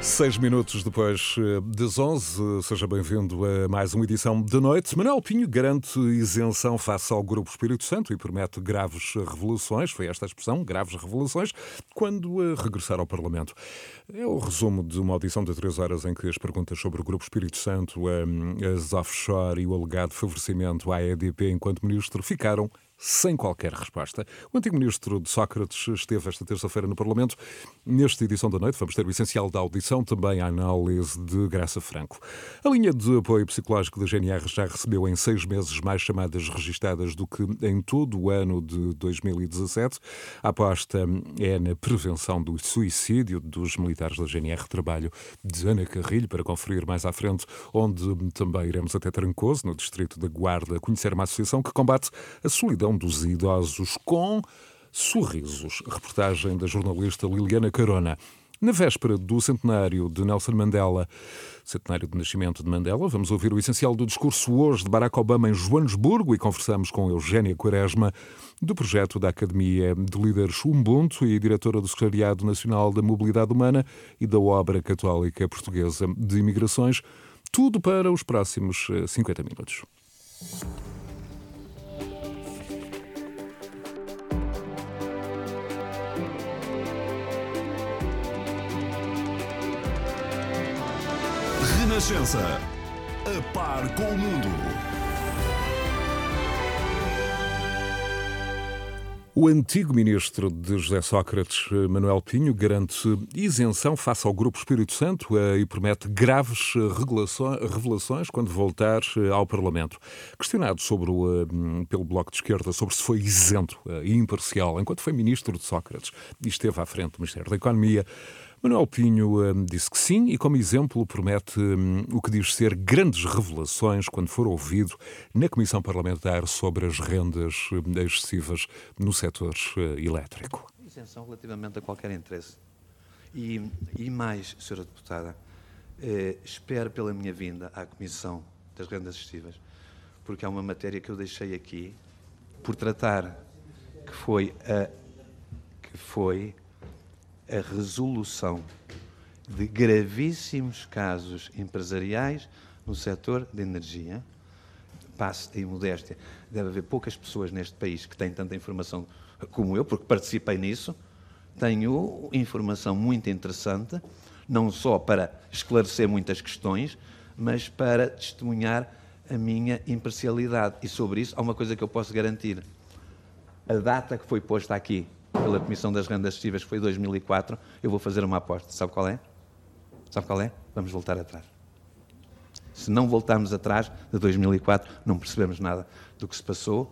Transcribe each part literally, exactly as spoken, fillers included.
Seis minutos depois das onze, seja bem-vindo a mais uma edição de noite. Manuel Pinho garante isenção face ao Grupo Espírito Santo e promete graves revelações, foi esta a expressão, graves revelações, quando regressar ao Parlamento. É o resumo de uma audição de três horas em que as perguntas sobre o Grupo Espírito Santo, as offshore e o alegado favorecimento à E D P enquanto ministro ficaram sem qualquer resposta. O antigo ministro de Sócrates esteve esta terça-feira no Parlamento. Nesta edição da noite vamos ter o essencial da audição, também a análise de Graça Franco. A linha de apoio psicológico da G N R já recebeu em seis meses mais chamadas registadas do que em todo o ano de dois mil e dezassete. A aposta é na prevenção do suicídio dos militares da G N R. Trabalho de Ana Carrilho para conferir mais à frente, onde também iremos até Trancoso, no distrito da Guarda, conhecer uma associação que combate a solidão dos idosos com sorrisos. Reportagem da jornalista Liliana Carona. Na véspera do centenário de Nelson Mandela, centenário de nascimento de Mandela, vamos ouvir o essencial do discurso hoje de Barack Obama em Joanesburgo e conversamos com Eugénia Quaresma, do projeto da Academia de Líderes Ubuntu e diretora do Secretariado Nacional da Mobilidade Humana e da Obra Católica Portuguesa de Imigrações. Tudo para os próximos cinquenta minutos. Renascença, a par com o mundo. O antigo ministro de José Sócrates, Manuel Pinho, garante isenção face ao Grupo Espírito Santo e promete graves revelações quando voltar ao Parlamento. Questionado sobre o, pelo Bloco de Esquerda sobre se foi isento e imparcial enquanto foi ministro de Sócrates e esteve à frente do Ministério da Economia, Manuel Pinho um, disse que sim e, como exemplo, promete um, o que diz ser grandes revelações quando for ouvido na Comissão Parlamentar sobre as rendas um, excessivas no setor uh, elétrico. Isenção relativamente a qualquer interesse. E, e mais, senhora Deputada, eh, espero pela minha vinda à Comissão das Rendas Excessivas, porque há uma matéria que eu deixei aqui por tratar, que foi a... Que foi a resolução de gravíssimos casos empresariais no setor de energia. Passe a imodéstia. Deve haver poucas pessoas neste país que têm tanta informação como eu, porque participei nisso. Tenho informação muito interessante, não só para esclarecer muitas questões, mas para testemunhar a minha imparcialidade. E sobre isso há uma coisa que eu posso garantir. A data que foi posta aqui pela Comissão das Rendas Excessivas, que foi dois mil e quatro, eu vou fazer uma aposta. Sabe qual é? Sabe qual é? Vamos voltar atrás. Se não voltarmos atrás de dois mil e quatro, não percebemos nada do que se passou,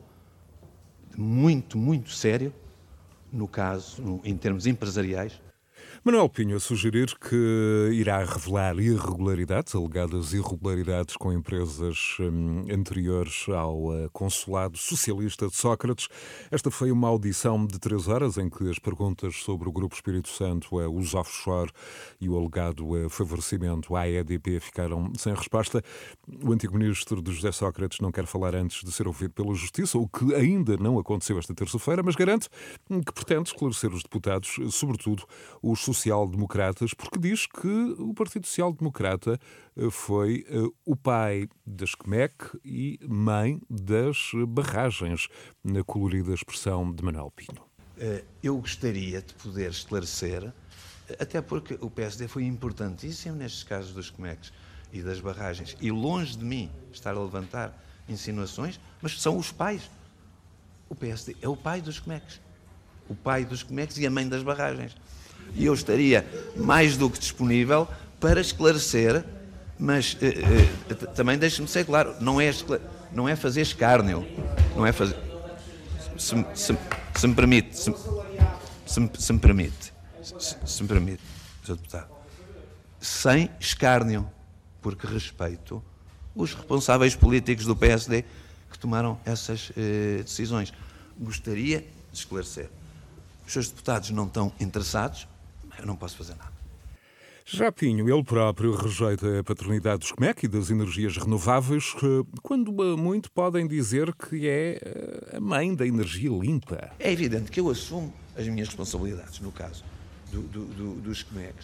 muito, muito sério, no caso, no, em termos empresariais. Manuel Pinho a sugerir que irá revelar irregularidades, alegadas irregularidades com empresas hum, anteriores ao uh, Consulado Socialista de Sócrates. Esta foi uma audição de três horas em que as perguntas sobre o Grupo Espírito Santo, uh, os offshore e o alegado uh, favorecimento à E D P ficaram sem resposta. O antigo ministro de José Sócrates não quer falar antes de ser ouvido pela Justiça, o que ainda não aconteceu esta terça-feira, mas garante que pretende esclarecer os deputados, sobretudo os social-democratas, porque diz que o Partido Social-Democrata foi uh, o pai das C M E C e mãe das barragens, na colorida expressão de Manuel Pinho. Eu gostaria de poder esclarecer, até porque o P S D foi importantíssimo nestes casos dos C M E Cs e das barragens, e longe de mim estar a levantar insinuações, mas são os pais. O P S D é o pai dos C M E Cs. O pai dos C M E Cs e a mãe das barragens. E eu estaria mais do que disponível para esclarecer, mas eh, eh, também deixe-me ser claro, não é, não é fazer escárnio, não é fazer... Se, se, se me permite, se, se, me, se me permite, se, se me permite, senhor Deputado, sem escárnio, porque respeito os responsáveis políticos do P S D que tomaram essas eh, decisões. Gostaria de esclarecer. Os seus deputados não estão interessados, eu não posso fazer nada. Já Pinho, ele próprio rejeita a paternidade dos C M E C e das energias renováveis, quando muito podem dizer que é a mãe da energia limpa. É evidente que eu assumo as minhas responsabilidades, no caso do, do, do, dos C M E Cs,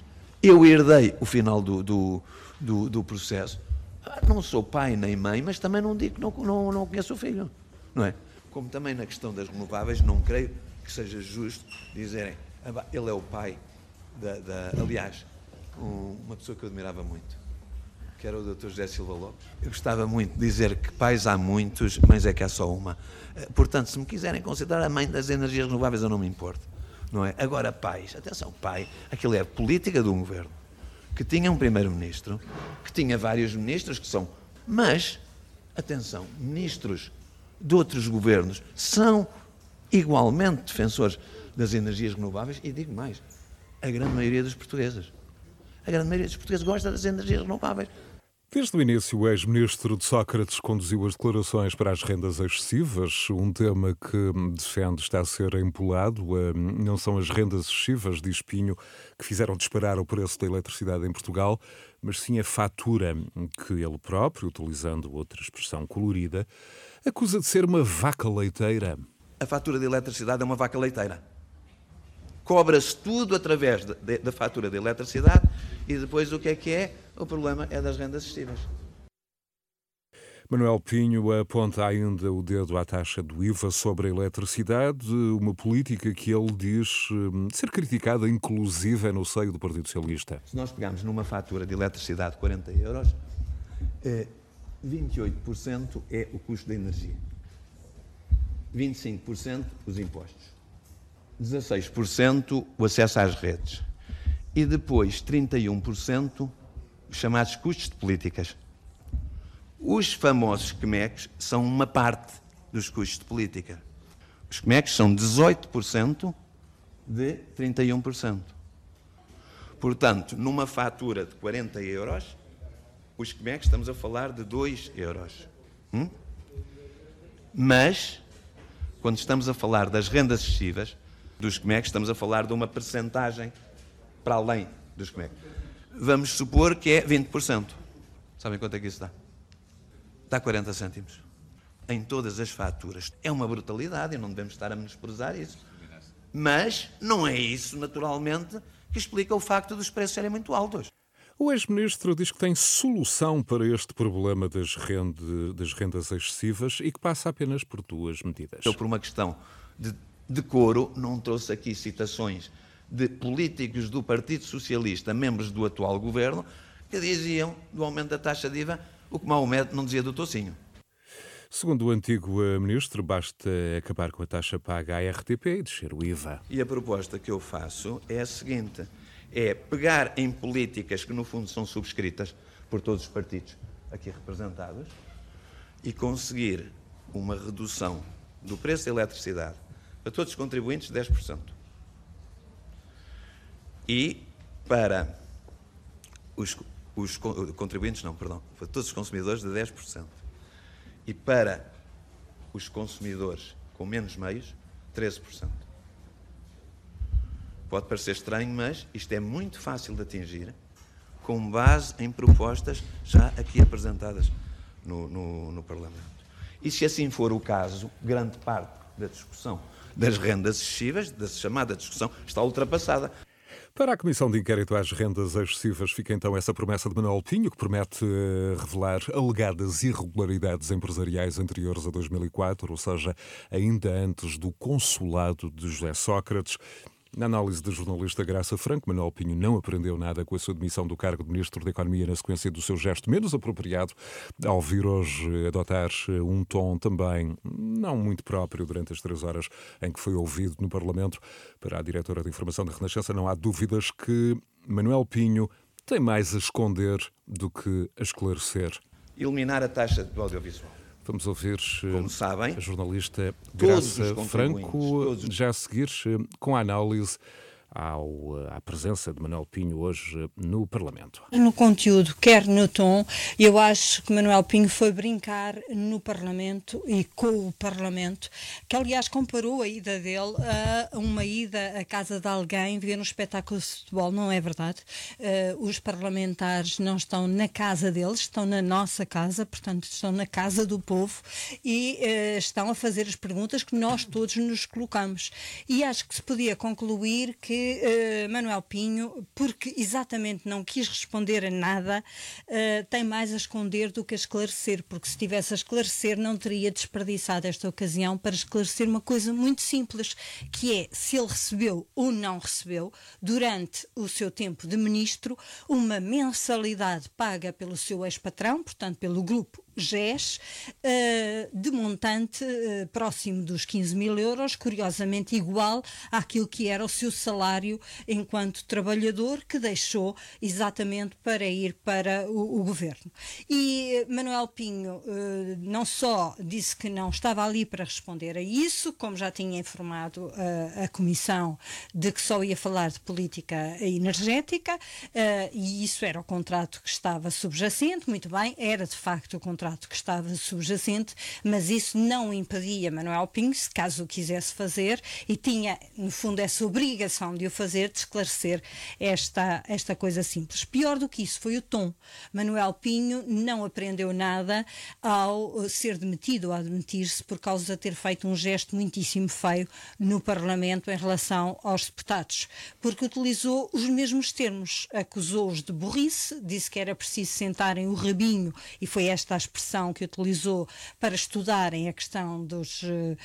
Eu herdei o final do, do, do, do processo. Não sou pai nem mãe, mas também não digo que não, não, não conheço o filho, não é? Como também na questão das renováveis, não creio que seja justo dizerem, ah, ele é o pai, da, da, aliás, um, uma pessoa que eu admirava muito, que era o doutor José Silva Lopes. Eu gostava muito de dizer que pais há muitos, mães é que há só uma. Portanto, se me quiserem considerar a mãe das energias renováveis, eu não me importo, não é? Agora, pais, atenção, pai, aquilo é a política do governo, que tinha um primeiro-ministro, que tinha vários ministros que são... Mas, atenção, ministros de outros governos são igualmente defensores das energias renováveis e digo mais, a grande maioria dos portugueses. A grande maioria dos portugueses gosta das energias renováveis. Desde o início, o ex-ministro de Sócrates conduziu as declarações para as rendas excessivas, um tema que defende está a ser empolado. Não são as rendas excessivas, diz Pinho, que fizeram disparar o preço da eletricidade em Portugal, mas sim a fatura que ele próprio, utilizando outra expressão colorida, acusa de ser uma vaca leiteira. A fatura de eletricidade é uma vaca leiteira. Cobra-se tudo através de, de, da fatura de eletricidade e depois o que é que é? O problema é das rendas excessivas. Manuel Pinho aponta ainda o dedo à taxa do I V A sobre a eletricidade, uma política que ele diz ser criticada inclusive no seio do Partido Socialista. Se nós pegarmos numa fatura de eletricidade de quarenta euros, vinte e oito por cento é o custo da energia, vinte e cinco por cento os impostos, dezasseis por cento o acesso às redes e depois trinta e um por cento os chamados custos de políticas. Os famosos C M E Cs são uma parte dos custos de política. Os C M E Cs são dezoito por cento de trinta e um por cento. Portanto, numa fatura de quarenta euros, os C M E Cs estamos a falar de dois euros. Hum? Mas, quando estamos a falar das rendas excessivas, dos C M E Cs, estamos a falar de uma percentagem para além dos C M E Cs. Vamos supor que é vinte por cento. Sabem quanto é que isso dá? Dá quarenta cêntimos. Em todas as faturas. É uma brutalidade e não devemos estar a menosprezar isso. Mas não é isso, naturalmente, que explica o facto dos preços serem muito altos. O ex-ministro diz que tem solução para este problema das, rende, das rendas excessivas e que passa apenas por duas medidas. Eu, por uma questão de decoro, não trouxe aqui citações de políticos do Partido Socialista, membros do atual governo, que diziam do aumento da taxa de I V A o que Maomé não dizia do tocinho. Segundo o antigo ministro, basta acabar com a taxa paga à R T P e descer o I V A. E a proposta que eu faço é a seguinte, é pegar em políticas que no fundo são subscritas por todos os partidos aqui representados e conseguir uma redução do preço da eletricidade para todos os contribuintes de dez por cento. E para os, os contribuintes, não, perdão, para todos os consumidores de dez por cento. E para os consumidores com menos meios, treze por cento. Pode parecer estranho, mas isto é muito fácil de atingir com base em propostas já aqui apresentadas no, no, no Parlamento. E se assim for o caso, grande parte da discussão das rendas excessivas, da chamada discussão, está ultrapassada. Para a Comissão de Inquérito às Rendas Excessivas fica então essa promessa de Manuel Pinho, que promete revelar alegadas irregularidades empresariais anteriores a dois mil e quatro, ou seja, ainda antes do consulado de José Sócrates. Na análise da jornalista Graça Franco, Manuel Pinho não aprendeu nada com a sua demissão do cargo de Ministro da Economia na sequência do seu gesto menos apropriado, ao vir hoje adotar um tom também não muito próprio durante as três horas em que foi ouvido no Parlamento. Para a diretora de Informação da Renascença, não há dúvidas que Manuel Pinho tem mais a esconder do que a esclarecer. Eliminar a taxa do audiovisual. Vamos ouvir Como sabem, a jornalista Graça Franco, já a seguir, com a análise ao, à presença de Manuel Pinho hoje no Parlamento. No conteúdo, quer no tom, eu acho que Manuel Pinho foi brincar no Parlamento e com o Parlamento, que aliás comparou a ida dele a uma ida à casa de alguém ver um espetáculo de futebol. Não é verdade. Uh, os parlamentares não estão na casa deles, estão na nossa casa, portanto estão na casa do povo e uh, estão a fazer as perguntas que nós todos nos colocamos. E acho que se podia concluir que que uh, Manuel Pinho, porque exatamente não quis responder a nada, uh, tem mais a esconder do que a esclarecer, porque se tivesse a esclarecer não teria desperdiçado esta ocasião para esclarecer uma coisa muito simples, que é se ele recebeu ou não recebeu, durante o seu tempo de ministro, uma mensalidade paga pelo seu ex-patrão, portanto pelo grupo G E S, uh, de montante uh, próximo dos quinze mil euros, curiosamente igual àquilo que era o seu salário enquanto trabalhador, que deixou exatamente para ir para o, o governo. E uh, Manuel Pinho uh, não só disse que não estava ali para responder a isso, como já tinha informado uh, a Comissão de que só ia falar de política energética, uh, e isso era o contrato que estava subjacente, muito bem, era de facto o contrato que estava subjacente, mas isso não impedia Manuel Pinho, se caso o quisesse fazer, e tinha, no fundo, essa obrigação de o fazer, de esclarecer esta, esta coisa simples. Pior do que isso foi o tom. Manuel Pinho não aprendeu nada ao ser demitido, ou a demitir-se, por causa de ter feito um gesto muitíssimo feio no Parlamento em relação aos deputados, porque utilizou os mesmos termos, acusou-os de burrice, disse que era preciso sentarem o rabinho, e foi esta a expressão que utilizou para estudarem a questão dos,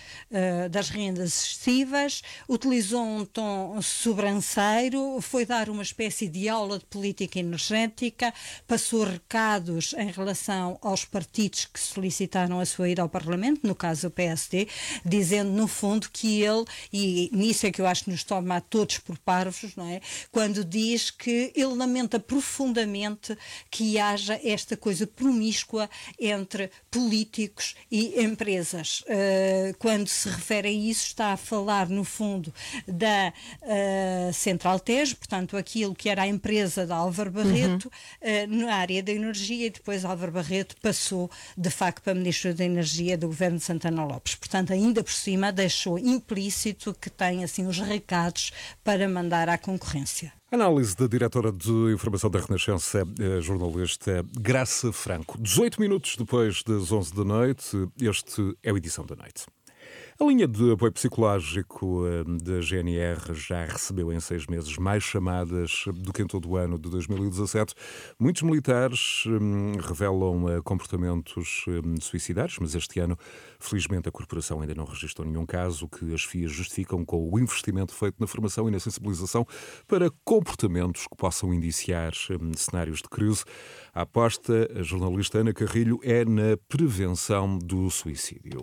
uh, das rendas excessivas, utilizou um tom sobranceiro, foi dar uma espécie de aula de política energética, passou recados em relação aos partidos que solicitaram a sua ida ao Parlamento, no caso o P S D, dizendo no fundo que ele, e nisso é que eu acho que nos toma a todos por parvos, não é? Quando diz que ele lamenta profundamente que haja esta coisa promíscua entre políticos e empresas. Uh, quando se refere a isso, está a falar, no fundo, da uh, Central Tejo, portanto, aquilo que era a empresa de Álvaro Barreto, uhum. uh, na área da energia, e depois Álvaro Barreto passou, de facto, para Ministro da Energia do governo de Santana Lopes. Portanto, ainda por cima, deixou implícito que tem, assim, os recados para mandar à concorrência. Análise da diretora de Informação da Renascença, a jornalista Graça Franco. dezoito minutos depois das onze da noite, este é o Edição da Noite. A linha de apoio psicológico da G N R já recebeu em seis meses mais chamadas do que em todo o ano de dois mil e dezassete. Muitos militares hum, revelam comportamentos hum, suicidários, mas este ano, felizmente, a corporação ainda não registrou nenhum caso, que as F I As justificam com o investimento feito na formação e na sensibilização para comportamentos que possam indiciar hum, cenários de crise. A aposta, a jornalista Ana Carrilho, é na prevenção do suicídio.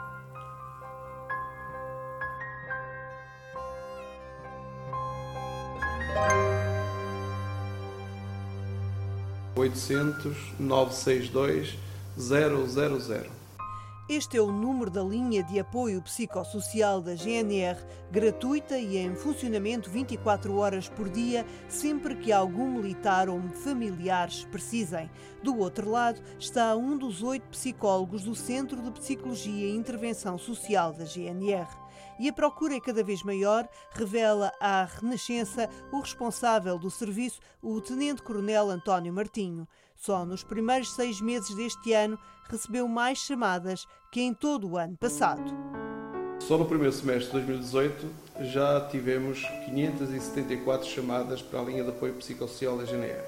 oitocentos, novecentos e sessenta e dois, zero zero zero. Este é o número da linha de apoio psicossocial da G N R, gratuita e em funcionamento vinte e quatro horas por dia, sempre que algum militar ou familiares precisem. Do outro lado está um dos oito psicólogos do Centro de Psicologia e Intervenção Social da G N R. E a procura é cada vez maior, revela à Renascença o responsável do serviço, o Tenente-Coronel António Martinho. Só nos primeiros seis meses deste ano recebeu mais chamadas que em todo o ano passado. Só no primeiro semestre de dois mil e dezoito já tivemos quinhentas e setenta e quatro chamadas para a linha de apoio psicossocial da G N R,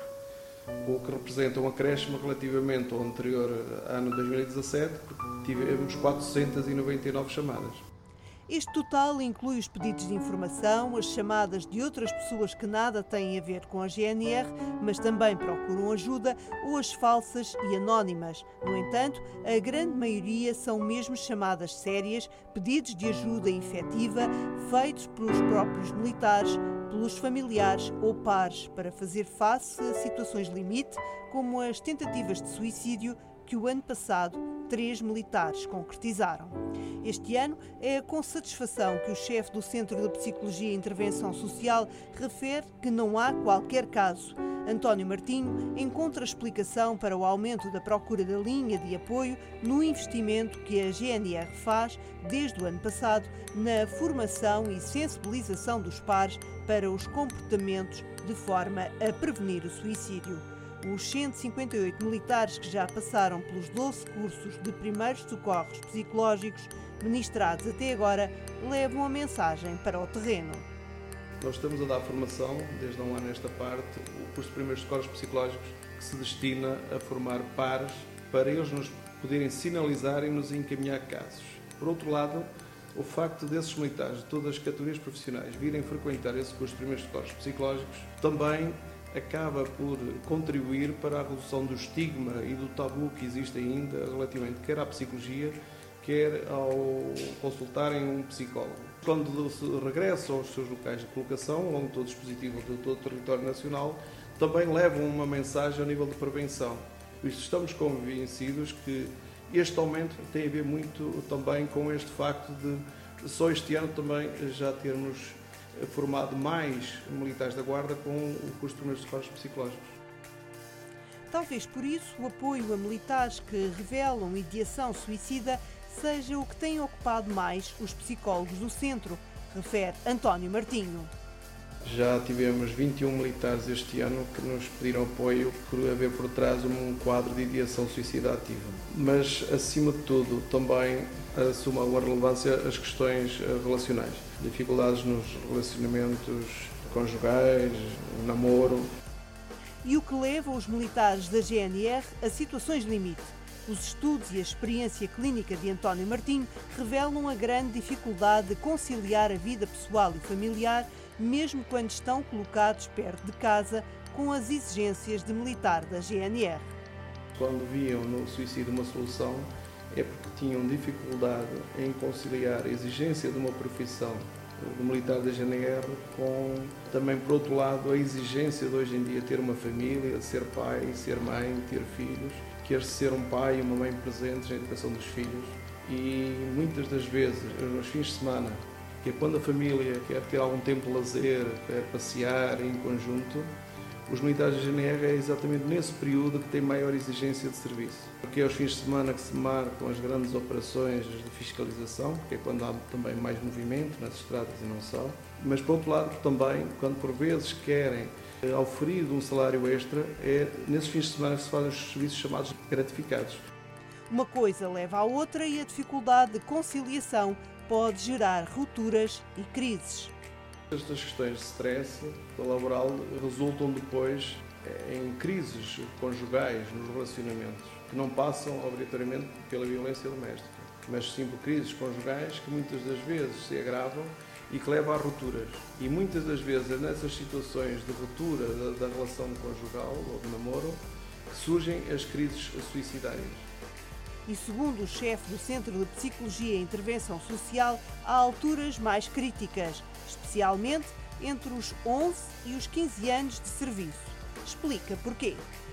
o que representa um acréscimo relativamente ao anterior ano dois mil e dezassete, porque tivemos quatrocentas e noventa e nove chamadas. Este total inclui os pedidos de informação, as chamadas de outras pessoas que nada têm a ver com a G N R, mas também procuram ajuda, ou as falsas e anónimas. No entanto, a grande maioria são mesmo chamadas sérias, pedidos de ajuda efetiva, feitos pelos próprios militares, pelos familiares ou pares, para fazer face a situações limite, como as tentativas de suicídio que o ano passado três militares concretizaram. Este ano é com satisfação que o chefe do Centro de Psicologia e Intervenção Social refere que não há qualquer caso. António Martinho encontra explicação para o aumento da procura da linha de apoio no investimento que a G N R faz desde o ano passado na formação e sensibilização dos pares para os comportamentos de forma a prevenir o suicídio. Os cento e cinquenta e oito militares que já passaram pelos doze cursos de primeiros socorros psicológicos ministrados até agora levam a mensagem para o terreno. Nós estamos a dar formação, desde há um ano nesta parte, o curso de primeiros socorros psicológicos, que se destina a formar pares para eles nos poderem sinalizar e nos encaminhar casos. Por outro lado, o facto desses militares de todas as categorias profissionais virem frequentar esse curso de primeiros socorros psicológicos também acaba por contribuir para a redução do estigma e do tabu que existe ainda relativamente quer à psicologia, quer ao consultarem um psicólogo. Quando se regressam aos seus locais de colocação, ao longo de todo o dispositivo de todo o território nacional, também levam uma mensagem ao nível de prevenção. Por isso estamos convencidos que este aumento tem a ver muito também com este facto de só este ano também já termos formado mais militares da Guarda com o curso de primeiros socorros psicológicos. Talvez por isso o apoio a militares que revelam ideação suicida seja o que tem ocupado mais os psicólogos do centro, refere António Martinho. Já tivemos vinte e um militares este ano que nos pediram apoio por haver por trás um quadro de ideação suicida ativa. Mas, acima de tudo, também assuma uma relevância as questões relacionais. Dificuldades nos relacionamentos conjugais, namoro. E o que leva os militares da G N R a situações limite. Os estudos e a experiência clínica de António Martinho revelam a grande dificuldade de conciliar a vida pessoal e familiar, mesmo quando estão colocados perto de casa, com as exigências de militar da G N R. Quando viam no suicídio uma solução, é porque tinham dificuldade em conciliar a exigência de uma profissão do militar da G N R com, também por outro lado, a exigência de hoje em dia ter uma família, ser pai, ser mãe, ter filhos, quer ser um pai e uma mãe presentes na educação dos filhos. E muitas das vezes, nos fins de semana, que é quando a família quer ter algum tempo de lazer, quer passear em conjunto, os militares da G N R é exatamente nesse período que tem maior exigência de serviço. Porque é aos fins de semana que se marcam as grandes operações de fiscalização, porque é quando há também mais movimento nas estradas e não só. Mas, por outro lado, também, quando por vezes querem oferir um salário extra, é nesses fins de semana que se fazem os serviços chamados gratificados. Uma coisa leva à outra e a dificuldade de conciliação pode gerar rupturas e crises. Estas questões de stress laboral resultam depois em crises conjugais nos relacionamentos, que não passam obrigatoriamente pela violência doméstica, mas sim por crises conjugais que muitas das vezes se agravam e que levam a rupturas. E muitas das vezes é nessas situações de ruptura da, da relação conjugal ou de namoro que surgem as crises suicidárias. E segundo o chefe do Centro de Psicologia e Intervenção Social, há alturas mais críticas, especialmente entre os onze e os quinze anos de serviço. Explica porquê.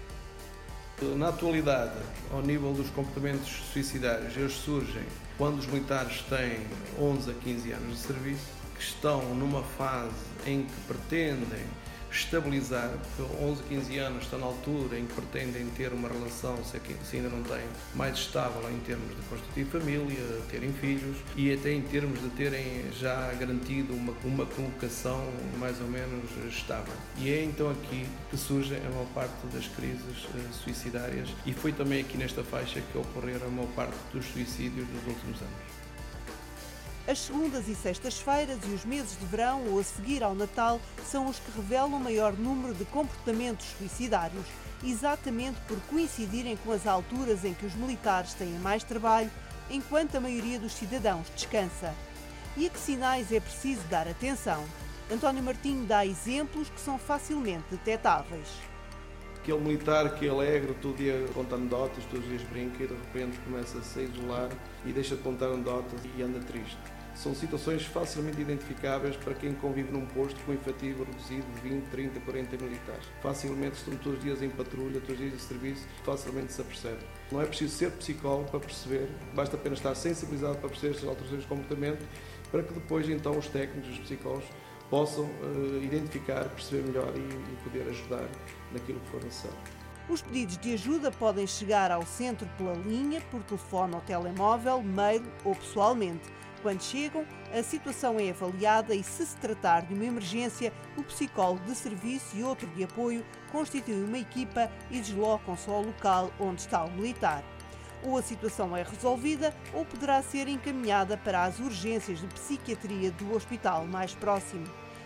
Na atualidade, ao nível dos comportamentos suicidários, eles surgem quando os militares têm onze a quinze anos de serviço, que estão numa fase em que pretendem estabilizar, porque onze, quinze anos estão na altura em que pretendem ter uma relação, se ainda não têm, mais estável em termos de constituir família, terem filhos e até em termos de terem já garantido uma, uma colocação mais ou menos estável. E é então aqui que surge a maior parte das crises uh, suicidárias e foi também aqui nesta faixa que ocorreram a maior parte dos suicídios nos últimos anos. As segundas e sextas-feiras e os meses de verão ou a seguir ao Natal são os que revelam o maior número de comportamentos suicidários, exatamente por coincidirem com as alturas em que os militares têm mais trabalho, enquanto a maioria dos cidadãos descansa. E a que sinais é preciso dar atenção? António Martinho dá exemplos que são facilmente detectáveis. Aquele militar que é alegre, todo dia conta anedotas, todos os dias brinca e de repente começa a se isolar e deixa de contar anedotas e anda triste. São situações facilmente identificáveis para quem convive num posto com efetivo reduzido de vinte, trinta, quarenta militares. Facilmente estão todos os dias em patrulha, todos os dias em serviço, facilmente se apercebe. Não é preciso ser psicólogo para perceber, basta apenas estar sensibilizado para perceber estas alterações de comportamento, para que depois então os técnicos, os psicólogos, possam uh, identificar, perceber melhor e, e poder ajudar naquilo que for necessário. Os pedidos de ajuda podem chegar ao centro pela linha, por telefone ou telemóvel, mail ou pessoalmente. Quando chegam, a situação é avaliada e, se se tratar de uma emergência, o psicólogo de serviço e outro de apoio constituem uma equipa e deslocam-se ao local onde está o militar. Ou a situação é resolvida ou poderá ser encaminhada para as urgências de psiquiatria do hospital mais próximo.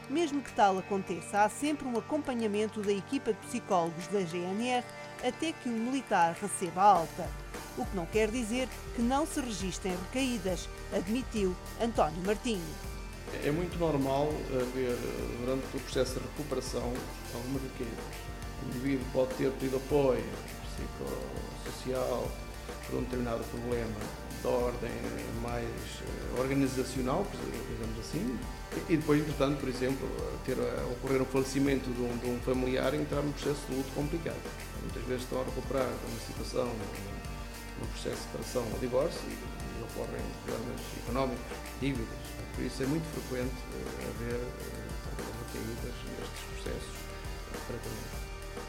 Mesmo que tal aconteça, há sempre um acompanhamento da equipa de psicólogos da G N R até que o militar receba a alta. O que não quer dizer que não se registrem recaídas, admitiu António Martinho. É muito normal haver, durante o processo de recuperação, algumas recaídas. O indivíduo pode ter pedido apoio psicossocial por um determinado problema de ordem mais organizacional, digamos assim, e depois, entretanto, por exemplo, ter a ocorrer um falecimento de um, de um familiar e entrar num processo de luto complicado. Muitas vezes estão a recuperar uma situação no processo de separação ou divórcio e, e ocorrem problemas económicos, dívidas. Por isso é muito frequente haver recaídas nestes processos de tratamento.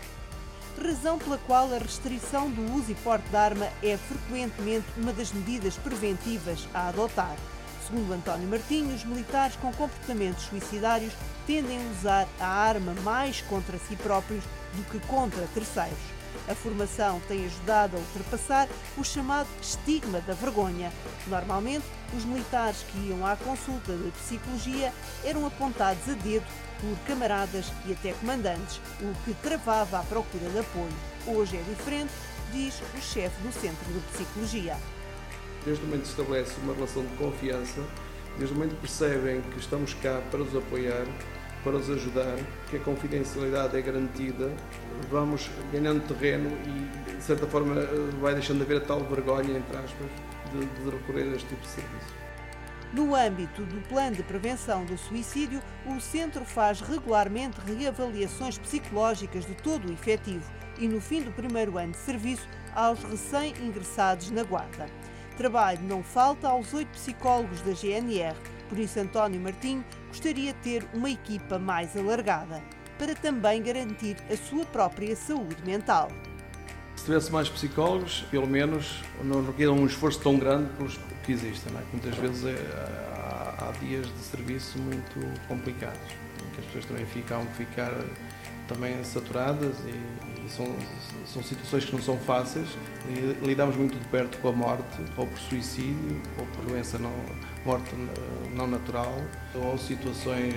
Razão pela qual a restrição do uso e porte de arma é frequentemente uma das medidas preventivas a adotar. Segundo António Martinho, os militares com comportamentos suicidários tendem a usar a arma mais contra si próprios do que contra terceiros. A formação tem ajudado a ultrapassar o chamado estigma da vergonha. Normalmente, os militares que iam à consulta de psicologia eram apontados a dedo por camaradas e até comandantes, o que travava a procura de apoio. Hoje é diferente, diz o chefe do Centro de Psicologia. Desde o momento que se estabelece uma relação de confiança, desde o momento que percebem que estamos cá para os apoiar, para os ajudar, que a confidencialidade é garantida, vamos ganhando terreno e, de certa forma, vai deixando de haver a tal vergonha, entre aspas, de, de recorrer a este tipo de serviço. No âmbito do Plano de Prevenção do Suicídio, o Centro faz regularmente reavaliações psicológicas de todo o efetivo e, no fim do primeiro ano de serviço, aos recém-ingressados na Guarda. Trabalho não falta aos oito psicólogos da G N R, por isso António Martinho gostaria de ter uma equipa mais alargada, para também garantir a sua própria saúde mental. Se tivesse mais psicólogos, pelo menos não requer um esforço tão grande pelos que existem, não é? Muitas vezes é, há, há dias de serviço muito complicados, em que as pessoas também ficam ficar também saturadas e, e são, são situações que não são fáceis. E lidamos muito de perto com a morte, ou por suicídio, ou por doença não, morte não natural, ou situações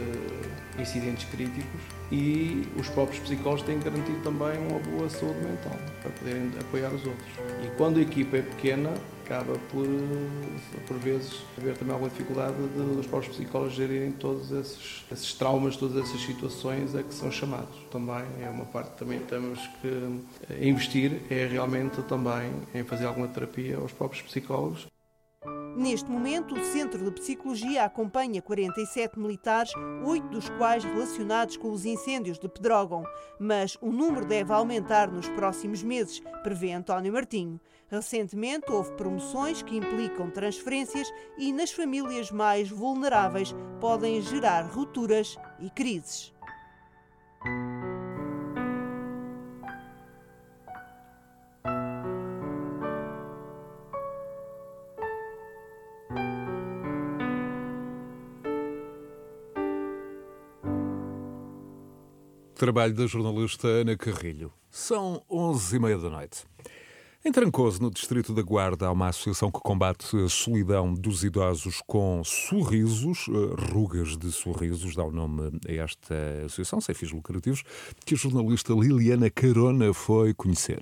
de incidentes críticos. E os próprios psicólogos têm que garantir também uma boa saúde mental para poderem apoiar os outros. E quando a equipa é pequena, acaba por, por vezes, haver também alguma dificuldade de, dos próprios psicólogos gerirem todos esses, esses traumas, todas essas situações a que são chamados. Também é uma parte que também temos que investir, é realmente também em fazer alguma terapia aos próprios psicólogos. Neste momento, o Centro de Psicologia acompanha quarenta e sete militares, oito dos quais relacionados com os incêndios de Pedrógão. Mas o número deve aumentar nos próximos meses, prevê António Martinho. Recentemente, houve promoções que implicam transferências e, nas famílias mais vulneráveis, podem gerar rupturas e crises. Trabalho da jornalista Ana Carrilho. São onze e meia da noite. Em Trancoso, no distrito da Guarda, há uma associação que combate a solidão dos idosos com sorrisos, rugas de sorrisos, dá o nome a esta associação, sem fins lucrativos, que a jornalista Liliana Carona foi conhecer.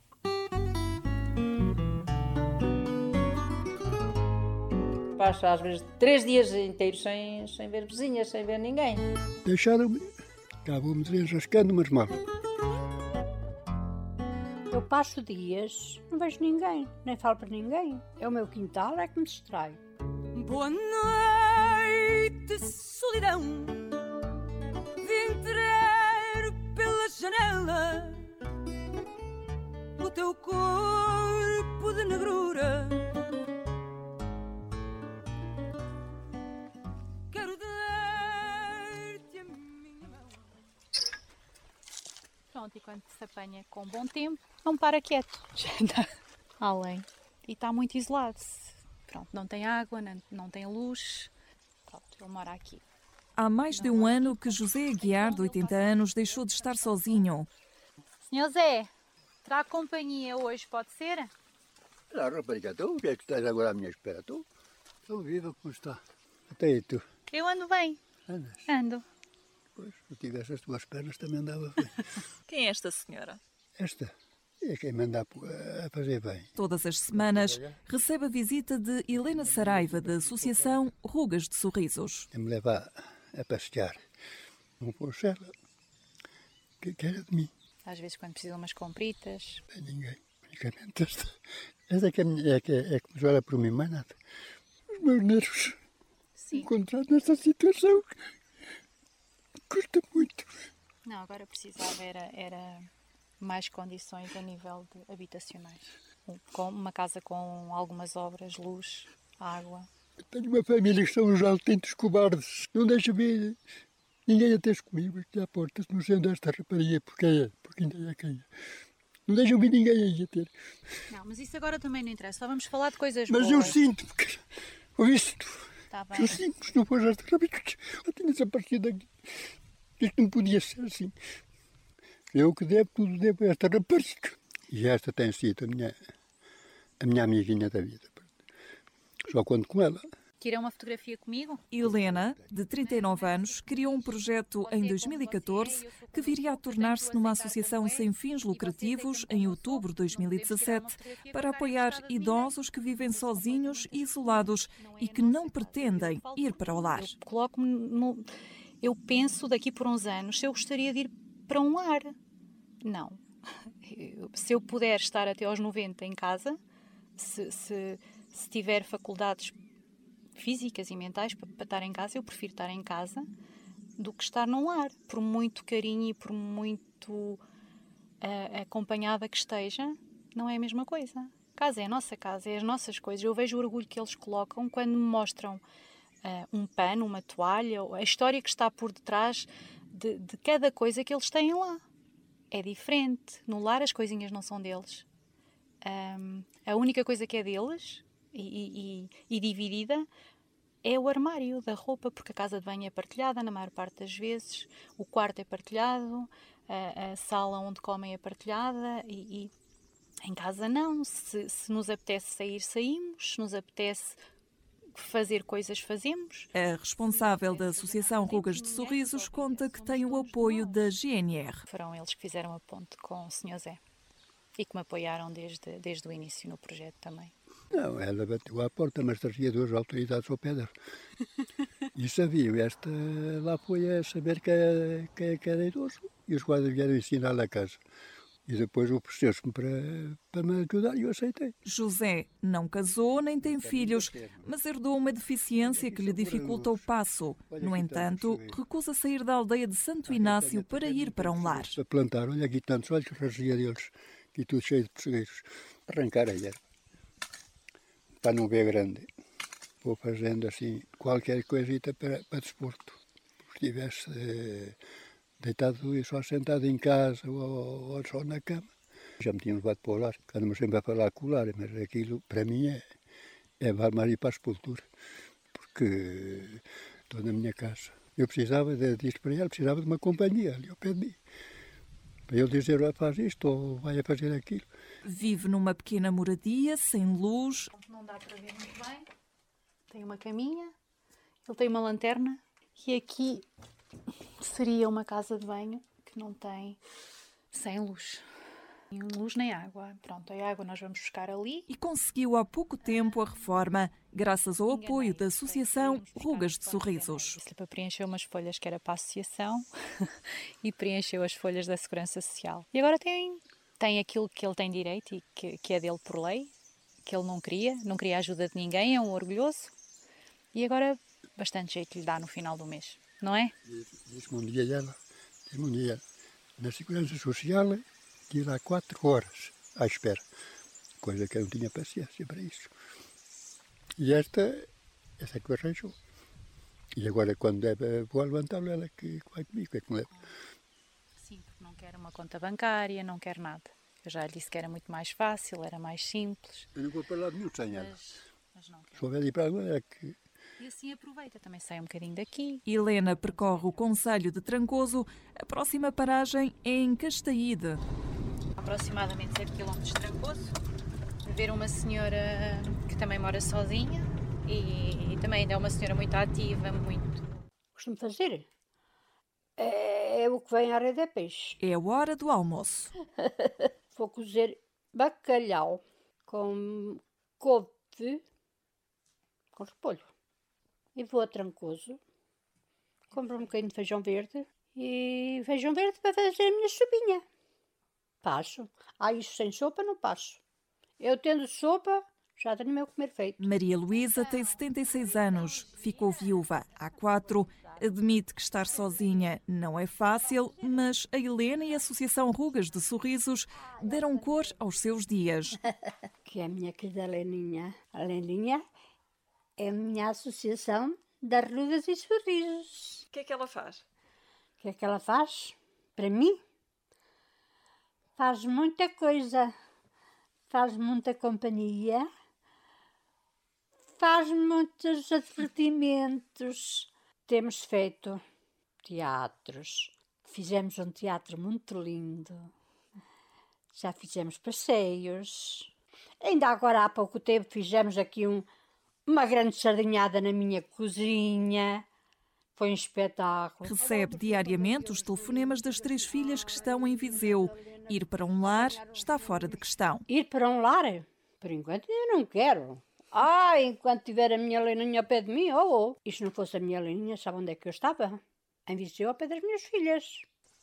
Passo às vezes três dias inteiros sem, sem ver vizinhas, sem ver ninguém. Deixaram-me, cá vou-me desenrascando umas malas. Eu passo dias, não vejo ninguém, nem falo para ninguém. É o meu quintal, é que me distrai. Boa noite, solidão. Vi entrar pela janela o teu corpo de negrura. Quero dar-te a minha mão. Pronto, e quando se apanha com bom tempo, não para quieto, já anda além. E está muito isolado. Pronto, não tem água, não, não tem luz. Pronto, ele mora aqui. Há mais de um ano que José Aguiar, de oitenta anos, deixou de estar sozinho. senhor Zé, terá companhia hoje, pode ser? Claro, rapariga, então o que é que estás agora à minha espera? Estou viva como está. Até aí tu. Eu ando bem. Andas? Ando. Pois, se eu tivesse as duas pernas também andava bem. Quem é esta senhora? Esta é quem me anda a fazer bem. Todas as semanas recebe a visita de Helena Saraiva, da Associação Rugas de Sorrisos. Me leva a, a passear. Não fosse ela que, que era de mim. Às vezes quando precisa de umas compritas. Não tem ninguém. Unicamente esta. Esta é que, é, é, que, é que me olha por mim, mais nada. Os meus nervos encontrados nesta situação custa muito. Não, agora precisava era, era mais condições a nível de habitacionais. Com uma casa com algumas obras, luz, água. Eu tenho uma família que são os altentos cobardes. Não deixa ver ninguém a ter comigo aqui à porta, não sei onde esta rapariga, porque é, porque ainda é quem é. Não deixam vir ninguém aí a ter. Não, mas isso agora também não interessa, só vamos falar de coisas mas boas. Mas eu sinto, porque ouviste tu. Tá bem. Eu sinto, se não fosse esta rapariga, eu tinha desaparecido aqui. Isto não podia ser assim. Eu que devo, tudo devo a esta rapariga. E esta tem sido a minha, a minha amiguinha da vida. Só conto com ela. Tira uma fotografia comigo? Helena, de trinta e nove anos, criou um projeto em dois mil e catorze que viria a tornar-se numa associação sem fins lucrativos em outubro de dois mil e dezassete para apoiar idosos que vivem sozinhos e isolados e que não pretendem ir para o lar. Coloco-me no... Eu penso daqui por uns anos se eu gostaria de ir para um lar. Não. Se eu puder estar até aos noventa em casa, se, se, se tiver faculdades físicas e mentais para, para estar em casa, eu prefiro estar em casa do que estar num lar. Por muito carinho e por muito uh, acompanhada que esteja, não é a mesma coisa. Casa é a nossa casa, é as nossas coisas. Eu vejo o orgulho que eles colocam quando me mostram uh, um pano, uma toalha, a história que está por detrás de, de cada coisa que eles têm lá. É diferente. No lar as coisinhas não são deles. Um, a única coisa que é deles e, e, e dividida é o armário da roupa, porque a casa de banho é partilhada na maior parte das vezes, o quarto é partilhado, a, a sala onde comem é partilhada e, e em casa não. Se, se nos apetece sair, saímos. Se nos apetece fazer coisas, fazemos. A responsável da Associação Rugas de Sorrisos conta que tem o apoio da G N R. Foram eles que fizeram a ponte com o senhor Zé e que me apoiaram desde, desde o início no projeto também. Não, ela bateu à porta, mas trazia duas autoridades ao pé dela. E sabiam, esta lá foi a saber que, que, que era idoso. E os guardas vieram ensinar-lhe a casa. E depois ofereceu-se-me para, para me ajudar e eu aceitei. José não casou nem tem filhos, mas herdou uma deficiência que lhe dificulta o passo. No entanto, recusa sair da aldeia de Santo Inácio para ir para um lar. Para plantar, olha aqui tantos, olha que razia deles, aqui tudo cheio de pessegueiros. Arrancar a erva, para não ver grande. Vou fazendo assim qualquer coisita para, para desporto. Se estivesse eh, deitado e só sentado em casa ou, ou só na cama. Já me tinham levado para o lar, ando-me sempre a falar com o lar, mas aquilo para mim é, é armário para a sepultura, porque estou na minha casa. Eu precisava de, de ir para ela, precisava de uma companhia ali ao pé de mim. Para ele dizer, ah, faz isto ou vai a fazer aquilo. Vive numa pequena moradia, sem luz. Não dá para ver muito bem. Tem uma caminha, ele tem uma lanterna e aqui seria uma casa de banho que não tem, sem luz. Nem luz nem água. Pronto, a água nós vamos buscar ali. E conseguiu há pouco tempo a reforma, graças ao apoio da Associação Rugas de Sorrisos. Para preencher umas folhas que era para a associação e preencheu as folhas da Segurança Social. E agora tem, tem aquilo que ele tem direito e que, que é dele por lei, que ele não queria, não queria a ajuda de ninguém, é um orgulhoso. E agora bastante jeito lhe dá no final do mês, não é? Disse-me um dia ela, disse-me um dia, na Segurança Social, que ir há quatro horas à espera, coisa que eu não tinha paciência para isso. E esta, essa que me arranjou. E agora, quando deve, vou levantá-lo, ela que vai comigo, é que me leva. Sim, porque não quer uma conta bancária, não quer nada. Eu já lhe disse que era muito mais fácil, era mais simples. Eu não vou para lá de nenhum sem ela. Mas, mas não quer. Se houver de ir para agora, é que... E assim aproveita, também sai um bocadinho daqui. Helena percorre o concelho de Trancoso. A próxima paragem é em Castaíde. Aproximadamente sete quilómetros de Trancoso. Ver uma senhora que também mora sozinha e, e também é uma senhora muito ativa, muito... Costumo fazer É o que vem à rede é peixe. É a hora do almoço. Vou cozer bacalhau com couve com repolho. E vou a Trancoso, compro um bocadinho de feijão verde e feijão verde para fazer a minha sopinha. Passo. Ah, isso sem sopa não passo. Eu tendo sopa, já tenho o meu comer feito. Maria Luísa tem setenta e seis anos, ficou viúva há quatro. Admite que estar sozinha não é fácil, mas a Helena e a Associação Rugas de Sorrisos deram cor aos seus dias. Que é a minha querida Leninha. A Leninha é a minha associação das rugas e sorrisos. O que é que ela faz? O que é que ela faz? Para mim? Faz muita coisa. Faz muita companhia. Faz muitos advertimentos. Temos feito teatros. Fizemos um teatro muito lindo. Já fizemos passeios. Ainda agora há pouco tempo fizemos aqui um, uma grande sardinhada na minha cozinha. Foi um espetáculo. Recebe diariamente os telefonemas das três filhas que estão em Viseu. Ir para um lar está fora de questão. Ir para um lar? Por enquanto eu não quero. Ah, enquanto tiver a minha Leninha ao pé de mim, oh, oh. E se não fosse a minha Leninha, sabe onde é que eu estava? Em Viseu, ao pé das minhas filhas.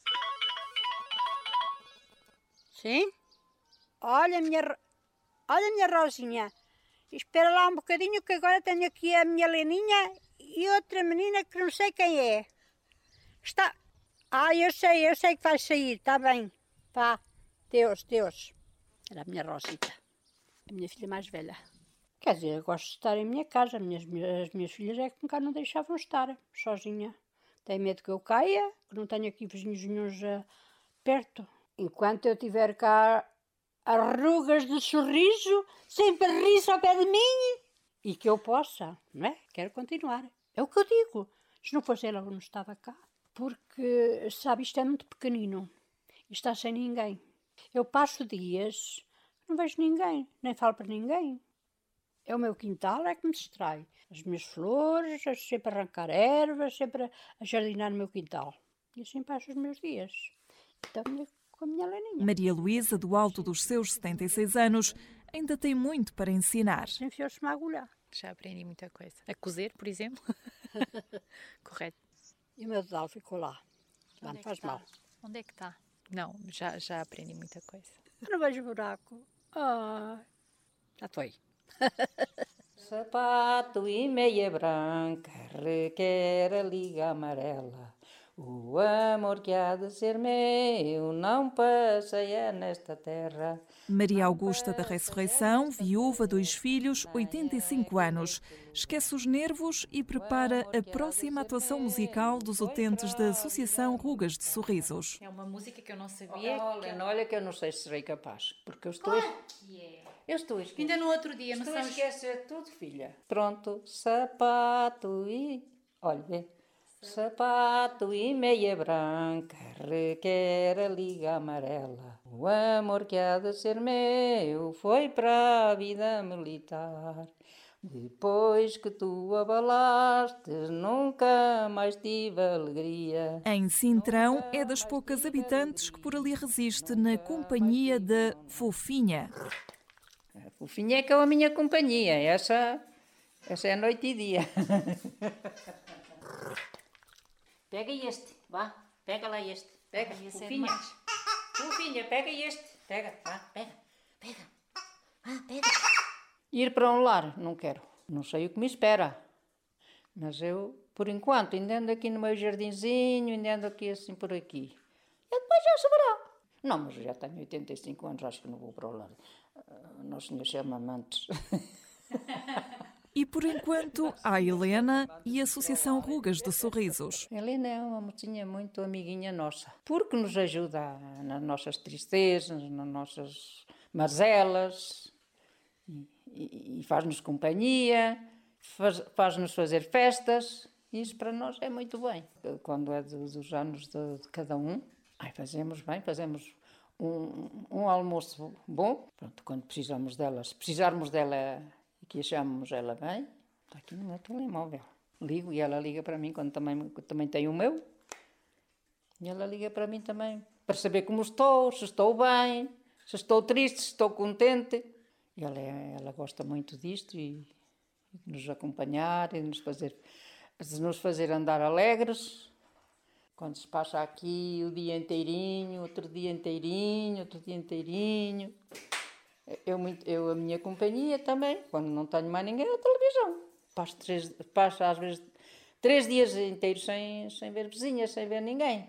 Sim? Olha a minha, olha a minha Rosinha. Espera lá um bocadinho que agora tenho aqui a minha Leninha e outra menina que não sei quem é. Está... Ah, eu sei, eu sei que vai sair, está bem. Vá, Deus, Deus. Era a minha Rosita, a minha filha mais velha. Quer dizer, eu gosto de estar em minha casa. As minhas, as minhas filhas é que cá não deixavam estar sozinha. Tenho medo que eu caia, que não tenho aqui vizinhos nenhuns uh, perto. Enquanto eu tiver cá arrugas de sorriso, sempre riso ao pé de mim, e que eu possa, não é? Quero continuar. É o que eu digo. Se não fosse ela, eu não estava cá. Porque, sabe, isto é muito pequenino. E está sem ninguém. Eu passo dias, não vejo ninguém, nem falo para ninguém. É o meu quintal, é que me distrai. As minhas flores, sempre a arrancar ervas, sempre a jardinar no meu quintal. E assim passo os meus dias. Então, com a minha Leninha. Maria Luísa, do alto dos seus setenta e seis anos, ainda tem muito para ensinar. Enfiou-se-me a agulhar. Já aprendi muita coisa. A cozer, por exemplo. Correto. E o meu dedal ficou lá. Não faz mal. Onde é que está? Não, já, já aprendi muita coisa. Eu não vejo buraco. Ah, já foi. Sapato e meia branca, requer a liga amarela. O amor que há de ser meu não passeia nesta terra. Maria Augusta da Ressurreição, viúva, dois filhos, oitenta e cinco anos. Esquece os nervos e prepara a próxima atuação musical dos utentes da Associação Rugas de Sorrisos. É uma música que eu não sabia. Olha, que... olha que eu não sei se serei capaz, porque eu estou... Claro que é. Eu estou a esquecer. Ainda no outro dia, estou não a sabes... esquecer tudo, filha. Pronto, sapato e... Olha, vê. Sapato e meia branca, requer a liga amarela. O amor que há de ser meu foi para a vida militar. Depois que tu abalaste, nunca mais tive alegria. Em Sintrão, é das poucas habitantes que por ali resiste na companhia da Fofinha. A Fofinha é que é a minha companhia, essa, essa é noite e dia. Pega este, vá, pega lá este, pega, Fofinha. Fofinha, pega este, pega, vá, pega, pega, vá, pega. Ir para um lar, não quero, não sei o que me espera, mas eu, por enquanto, ainda ando aqui no meu jardinzinho, ainda ando aqui assim por aqui, e depois já saberá. Não, mas eu já tenho oitenta e cinco anos, acho que não vou para o lar, uh, Nosso Senhor chama-me antes. E por enquanto, há a Helena e a Associação Rugas de Sorrisos. A Helena é uma mocinha muito amiguinha nossa, porque nos ajuda nas nossas tristezas, nas nossas mazelas, e, e, e faz-nos companhia, faz, faz-nos fazer festas, e isso para nós é muito bem. Quando é dos, dos anos de, de cada um, ai, fazemos bem, fazemos um, um almoço bom. Pronto, quando precisamos dela, se precisarmos dela... que achamos ela bem, está aqui no meu telemóvel. Ligo e ela liga para mim quando também, também tem o meu. E ela liga para mim também, para saber como estou, se estou bem, se estou triste, se estou contente. E ela, ela gosta muito disto e, e de nos acompanhar e de nos fazer, de nos fazer andar alegres. Quando se passa aqui o dia inteirinho, outro dia inteirinho, outro dia inteirinho. Eu, eu a minha companhia também, quando não tenho mais ninguém, é a televisão. Passo, três, passo às vezes três dias inteiros sem, sem ver vizinhas, sem ver ninguém.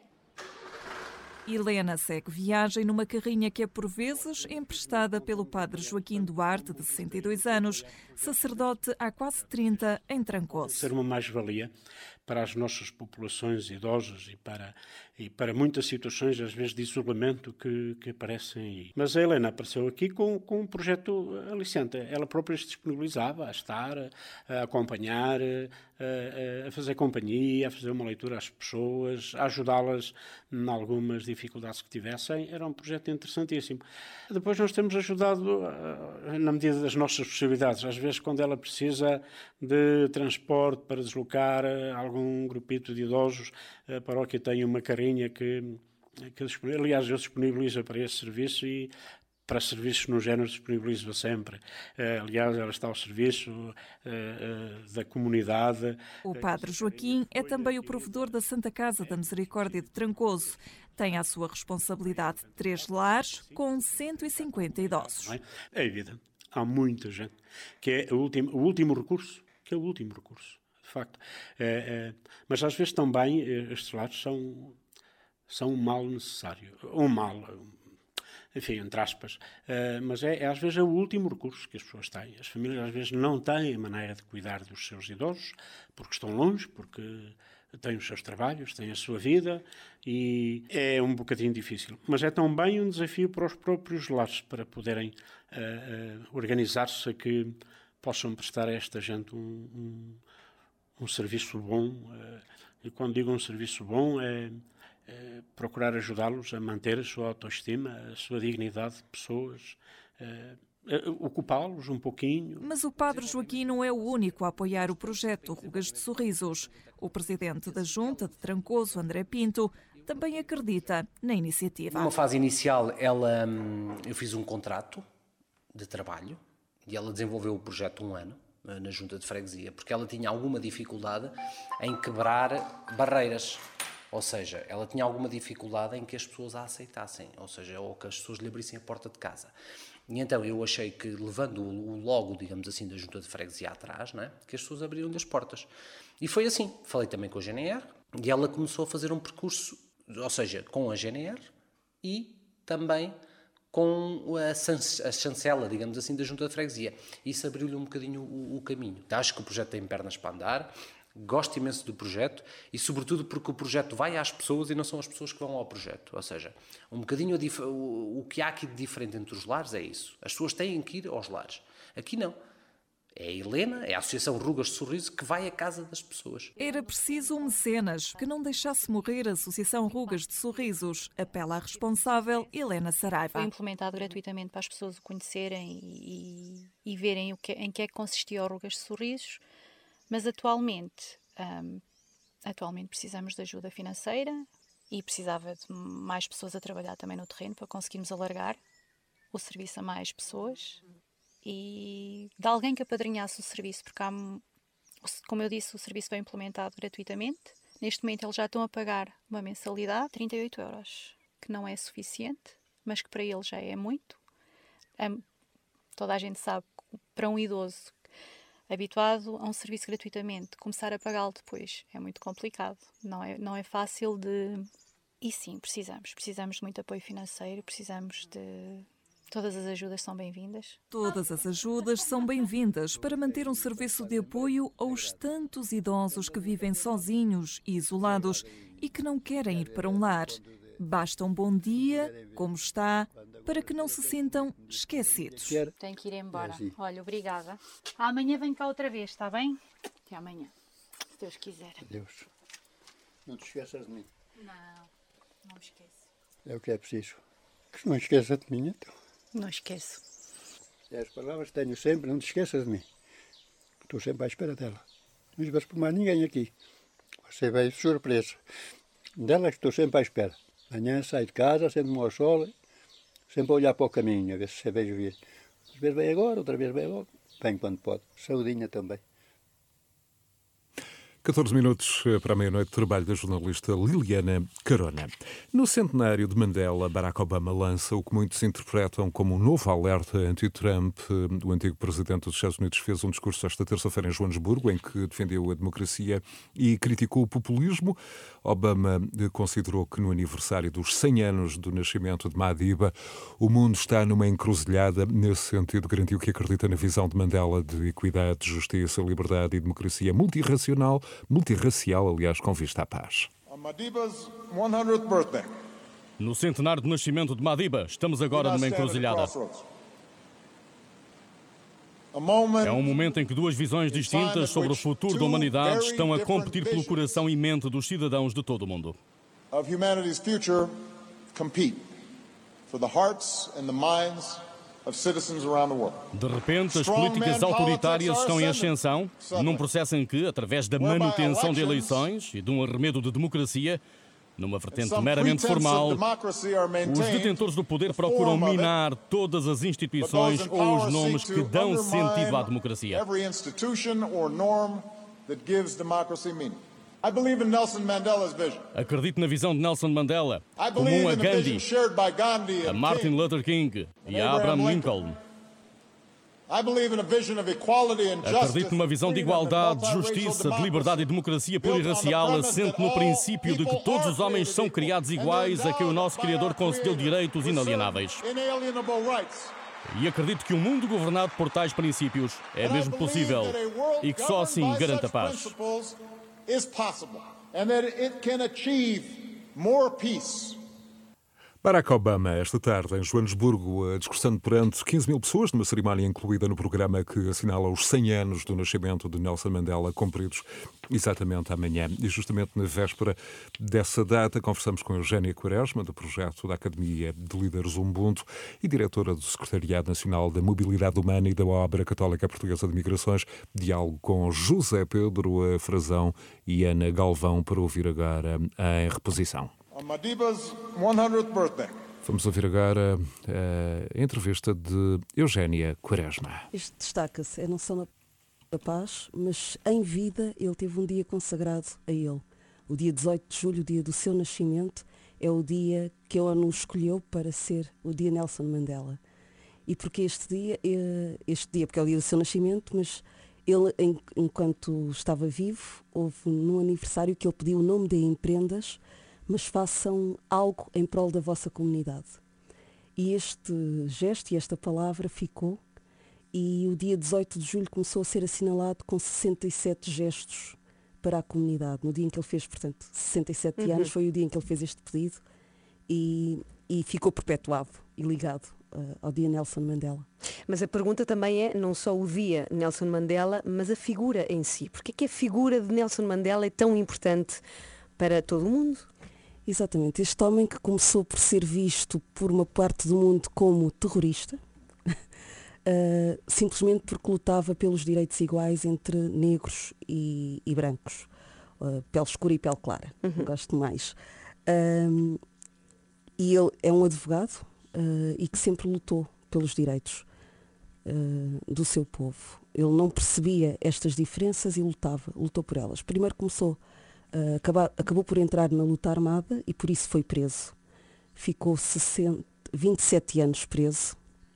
Helena segue viagem numa carrinha que é por vezes emprestada pelo padre Joaquim Duarte, de sessenta e dois anos, sacerdote há quase trinta em Trancoso. Ser uma mais-valia para as nossas populações idosas e para, e para muitas situações, às vezes, de isolamento que, que aparecem aí. Mas a Helena apareceu aqui com, com um projeto aliciante. Ela própria se disponibilizava a estar, a acompanhar, a, a fazer companhia, a fazer uma leitura às pessoas, a ajudá-las em algumas dificuldades que tivessem. Era um projeto interessantíssimo. Depois nós temos ajudado na medida das nossas possibilidades. Às vezes, quando ela precisa de transporte para deslocar algum grupito de idosos, a paróquia tem uma carrinha que, que aliás, eu disponibilizo para esse serviço e para serviços no género disponibilizo sempre. Aliás, ela está ao serviço da comunidade. O padre Joaquim é também o provedor da Santa Casa da Misericórdia de Trancoso. Tem à sua responsabilidade três lares com cento e cinquenta idosos. É evidente. Há muita gente que é o último, o último recurso, que é o último recurso, de facto. É, é, mas às vezes também estes lares são, são um mal necessário. Um mal, enfim, entre aspas. É, mas é, é às vezes é o último recurso que as pessoas têm. As famílias às vezes não têm a maneira de cuidar dos seus idosos, porque estão longe, porque têm os seus trabalhos, têm a sua vida e é um bocadinho difícil. Mas é também um desafio para os próprios lares, para poderem uh, uh, organizar-se a que possam prestar a esta gente um, um, um serviço bom. Uh, e quando digo um serviço bom, é, é procurar ajudá-los a manter a sua autoestima, a sua dignidade de pessoas, uh, ocupá-los um pouquinho. Mas o padre Joaquim não é o único a apoiar o projeto Rugas de Sorrisos. O presidente da Junta de Trancoso, André Pinto, também acredita na iniciativa. Numa fase inicial, ela, eu fiz um contrato de trabalho e ela desenvolveu o projeto um ano na Junta de Freguesia, porque ela tinha alguma dificuldade em quebrar barreiras. Ou seja, ela tinha alguma dificuldade em que as pessoas a aceitassem, ou seja, ou que as pessoas lhe abrissem a porta de casa. E então eu achei que, levando o logo, digamos assim, da Junta de Freguesia atrás, não é, que as pessoas abriram-lhe as portas. E foi assim. Falei também com a G N R e ela começou a fazer um percurso, ou seja, com a G N R e também com a, a chancela, digamos assim, da Junta de Freguesia. Isso abriu-lhe um bocadinho o, o caminho. Acho que o projeto tem pernas para andar. Gosto imenso do projeto e, sobretudo, porque o projeto vai às pessoas e não são as pessoas que vão ao projeto. Ou seja, um bocadinho o, o que há aqui de diferente entre os lares é isso. As pessoas têm que ir aos lares. Aqui não. É a Helena, é a Associação Rugas de Sorriso que vai à casa das pessoas. Era preciso um mecenas que não deixasse morrer a Associação Rugas de Sorrisos. Apela à responsável Helena Saraiva. Foi implementado gratuitamente para as pessoas o conhecerem e, e verem o que, em que é que consistia o Rugas de Sorrisos. Mas atualmente, um, atualmente precisamos de ajuda financeira e precisava de mais pessoas a trabalhar também no terreno para conseguirmos alargar o serviço a mais pessoas e de alguém que apadrinhasse o serviço, porque há, como eu disse, o serviço foi implementado gratuitamente. Neste momento eles já estão a pagar uma mensalidade de trinta e oito euros, que não é suficiente, mas que para eles já é muito. Um, toda a gente sabe que para um idoso habituado a um serviço gratuitamente, começar a pagá-lo depois é muito complicado, não é, não é fácil de... E sim, precisamos, precisamos de muito apoio financeiro, precisamos de... Todas as ajudas são bem-vindas. Todas as ajudas são bem-vindas para manter um serviço de apoio aos tantos idosos que vivem sozinhos e isolados e que não querem ir para um lar. Basta um bom dia, como está, para que não se sintam esquecidos. Tenho que ir embora. Olha, obrigada. Amanhã venho cá outra vez, está bem? Até amanhã, se Deus quiser. Deus, não te esqueças de mim. Não, não me esqueço. É o que é preciso. Que não esqueça de mim, então. Não esqueço. É as palavras que tenho sempre, não te esqueças de mim. Estou sempre à espera dela. Não esperes por mais ninguém aqui. Você veio de surpresa. Dela que estou sempre à espera. Amanhã saio de casa, acendo-me ao sol, sempre a olhar para o caminho, a ver se vejo vir. Às vezes vem agora, outra vez vem logo. Vem quando pode. Saudinha também. catorze minutos para a meia-noite, trabalho da jornalista Liliana Carona. No centenário de Mandela, Barack Obama lança o que muitos interpretam como um novo alerta anti-Trump. O antigo presidente dos Estados Unidos fez um discurso esta terça-feira em Joanesburgo, em que defendeu a democracia e criticou o populismo. Obama considerou que no aniversário dos cem anos do nascimento de Madiba, o mundo está numa encruzilhada. Nesse sentido, garantiu que acredita na visão de Mandela de equidade, justiça, liberdade e democracia multirracional, multirracial, aliás, com vista à paz. No centenário do nascimento de Madiba, estamos agora numa encruzilhada. É um momento em que duas visões distintas sobre o futuro da humanidade estão a competir pelo coração e mente dos cidadãos de todo o mundo. De repente, as políticas autoritárias estão em ascensão, num processo em que, através da manutenção de eleições e de um arremedo de democracia, numa vertente meramente formal, os detentores do poder procuram minar todas as instituições ou os nomes que dão sentido à democracia. Acredito na visão de Nelson Mandela, comum a Gandhi, a Martin Luther King e a Abraham Lincoln. Acredito numa visão de igualdade, de justiça, de liberdade e democracia pluriracial, assente no princípio de que todos os homens são criados iguais, a quem o nosso Criador concedeu direitos inalienáveis. E acredito que um mundo governado por tais princípios é mesmo possível e que só assim garante a paz. Barack Obama, esta tarde, em Joanesburgo, discursando perante quinze mil pessoas, numa cerimónia incluída no programa que assinala os cem anos do nascimento de Nelson Mandela, cumpridos exatamente amanhã. E justamente na véspera dessa data, conversamos com Eugénia Quaresma, do projeto da Academia de Líderes Ubuntu e diretora do Secretariado Nacional da Mobilidade Humana e da Obra Católica Portuguesa de Migrações. Diálogo com José Pedro Frazão e Ana Galvão, para ouvir agora em reposição. Madiba's hundredth birthday. Vamos ouvir agora a entrevista de Eugénia Quaresma. Isto destaca-se, é não só na paz, mas em vida ele teve um dia consagrado a ele. O dia dezoito de julho, o dia do seu nascimento, é o dia que a ONU escolheu para ser o dia Nelson Mandela. E porque este dia, este dia, porque é o dia do seu nascimento, mas ele, enquanto estava vivo, houve num aniversário que ele pediu o nome de Emprendas, mas façam algo em prol da vossa comunidade. E este gesto e esta palavra ficou, e o dia dezoito de julho começou a ser assinalado com sessenta e sete gestos para a comunidade. No dia em que ele fez, portanto, sessenta e sete uhum. anos, foi o dia em que ele fez este pedido, e, e ficou perpetuado e ligado uh, ao dia Nelson Mandela. Mas a pergunta também é, não só o dia Nelson Mandela, mas a figura em si. Porque é que a figura de Nelson Mandela é tão importante para todo o mundo? Exatamente, este homem que começou por ser visto por uma parte do mundo como terrorista, uh, simplesmente porque lutava pelos direitos iguais entre negros e, e brancos, uh, pele escura e pele clara, uhum. gosto mais. Um, e ele é um advogado uh, e que sempre lutou pelos direitos uh, do seu povo. Ele não percebia estas diferenças e lutava, lutou por elas. Primeiro começou Uh, acabou, acabou por entrar na luta armada e por isso foi preso. Ficou sessenta, vinte e sete anos preso,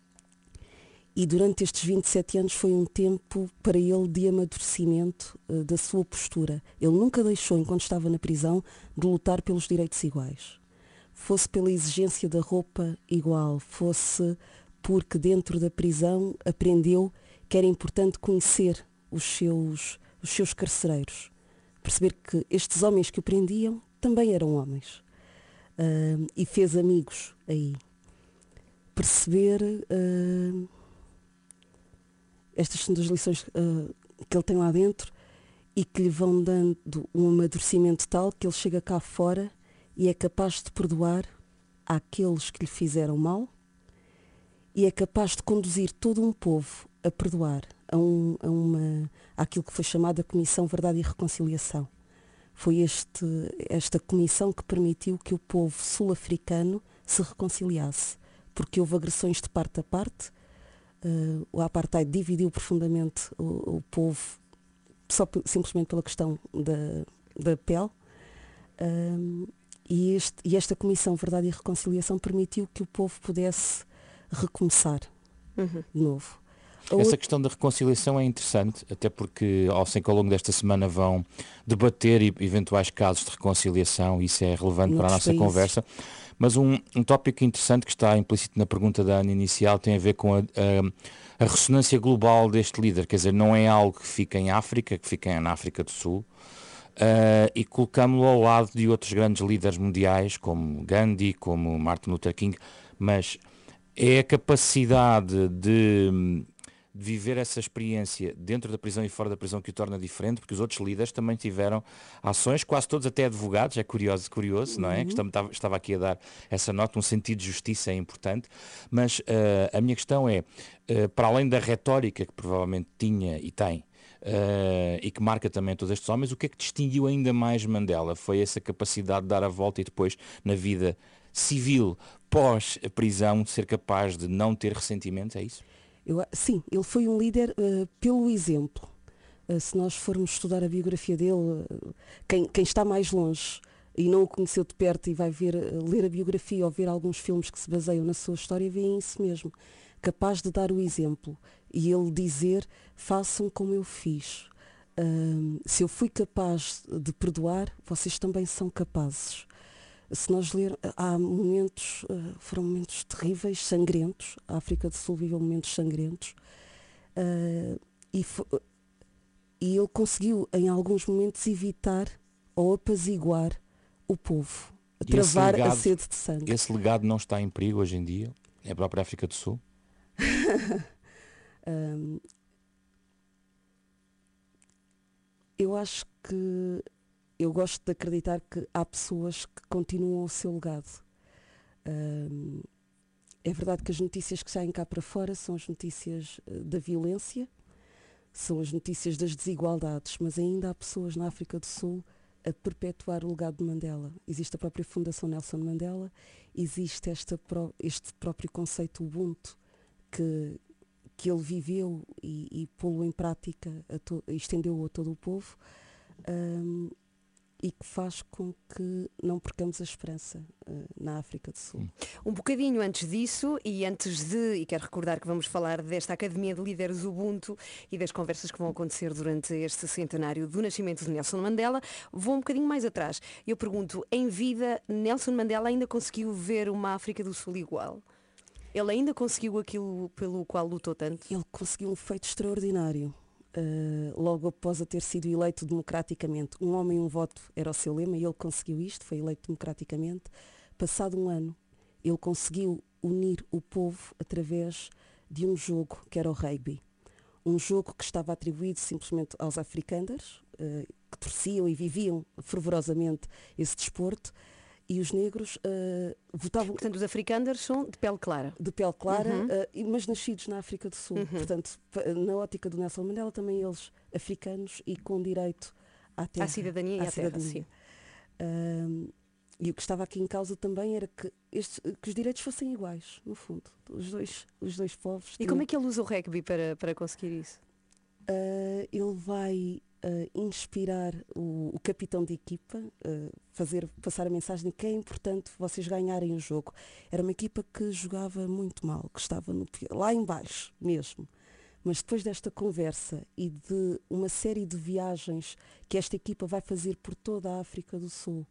e durante estes vinte e sete anos foi um tempo para ele de amadurecimento uh, da sua postura. Ele nunca deixou, enquanto estava na prisão, de lutar pelos direitos iguais. Fosse pela exigência da roupa igual, fosse porque dentro da prisão aprendeu que era importante conhecer os seus, os seus carcereiros. Perceber que estes homens que o prendiam também eram homens. Uh, e fez amigos aí. Perceber... Uh, estas são das lições uh, que ele tem lá dentro e que lhe vão dando um amadurecimento tal que ele chega cá fora e é capaz de perdoar àqueles que lhe fizeram mal e é capaz de conduzir todo um povo a perdoar a, um, a uma, àquilo que foi chamada Comissão Verdade e Reconciliação. Foi este, esta comissão que permitiu que o povo sul-africano se reconciliasse, porque houve agressões de parte a parte. Uh, o apartheid dividiu profundamente o, o povo só simplesmente pela questão da, da pele. Um, e, este, e esta Comissão Verdade e Reconciliação permitiu que o povo pudesse recomeçar uhum. de novo. Essa outra... questão da reconciliação é interessante, até porque ao sei que ao longo desta semana vão debater eventuais casos de reconciliação, isso é relevante Noutros para a nossa países. conversa. Mas um, um tópico interessante que está implícito na pergunta da Ana inicial tem a ver com a, a, a ressonância global deste líder, quer dizer, não é algo que fica em África, que fica na África do Sul, uh, e colocámo-lo ao lado de outros grandes líderes mundiais, como Gandhi, como Martin Luther King, mas é a capacidade de... de viver essa experiência dentro da prisão e fora da prisão que o torna diferente, porque os outros líderes também tiveram ações, quase todos até advogados, é curioso, curioso, não é? Que estava, estava aqui a dar essa nota, um sentido de justiça é importante, mas uh, a minha questão é, uh, para além da retórica que provavelmente tinha e tem, uh, e que marca também todos estes homens, o que é que distinguiu ainda mais Mandela? Foi essa capacidade de dar a volta e depois, na vida civil, pós-prisão, ser capaz de não ter ressentimentos, é isso? Eu, sim, ele foi um líder uh, pelo exemplo. Uh, se nós formos estudar a biografia dele, uh, quem, quem está mais longe e não o conheceu de perto e vai ver, uh, ler a biografia ou ver alguns filmes que se baseiam na sua história, vê isso mesmo. Capaz de dar o exemplo e ele dizer, façam como eu fiz. Uh, se eu fui capaz de perdoar, vocês também são capazes. Se nós ler, há momentos, uh, foram momentos terríveis, sangrentos. A África do Sul viveu momentos sangrentos. Uh, e, e ele conseguiu, em alguns momentos, evitar ou apaziguar o povo, a travar legado, a sede de sangue. Esse legado não está em perigo hoje em dia? É a própria África do Sul? um, eu acho que Eu gosto de acreditar que há pessoas que continuam o seu legado. Um, é verdade que as notícias que saem cá para fora são as notícias uh, da violência, são as notícias das desigualdades, mas ainda há pessoas na África do Sul a perpetuar o legado de Mandela. Existe a própria Fundação Nelson Mandela, existe esta pró- este próprio conceito Ubuntu que, que ele viveu e, e pô-lo em prática, a to- estendeu-o a todo o povo. Um, e que faz com que não percamos a esperança uh, na África do Sul. Um bocadinho antes disso, e antes de, e quero recordar que vamos falar desta Academia de Líderes Ubuntu e das conversas que vão acontecer durante este centenário do nascimento de Nelson Mandela, vou um bocadinho mais atrás. Eu pergunto, em vida, Nelson Mandela ainda conseguiu ver uma África do Sul igual? Ele ainda conseguiu aquilo pelo qual lutou tanto? Ele conseguiu um feito extraordinário. Uh, logo após a ter sido eleito democraticamente. Um homem, um voto era o seu lema e ele conseguiu isto, foi eleito democraticamente. Passado um ano, ele conseguiu unir o povo através de um jogo que era o rugby. Um jogo que estava atribuído simplesmente aos africanos, uh, que torciam e viviam fervorosamente esse desporto, e os negros uh, votavam... Portanto, os africanos são de pele clara. De pele clara, uhum. uh, mas nascidos na África do Sul. Uhum. Portanto, na ótica do Nelson Mandela, também eles africanos e com direito à terra. À cidadania à e à cidadania. Terra, sim. Uh, e o que estava aqui em causa também era que, estes, que os direitos fossem iguais, no fundo. Os dois, os dois povos. E tinham... como é que ele usa o rugby para, para conseguir isso? Uh, ele vai... Uh, inspirar o, o capitão de equipa, uh, fazer passar a mensagem de que é importante vocês ganharem o jogo. Era uma equipa que jogava muito mal, que estava no, lá em baixo mesmo. Mas depois desta conversa e de uma série de viagens que esta equipa vai fazer por toda a África do Sul,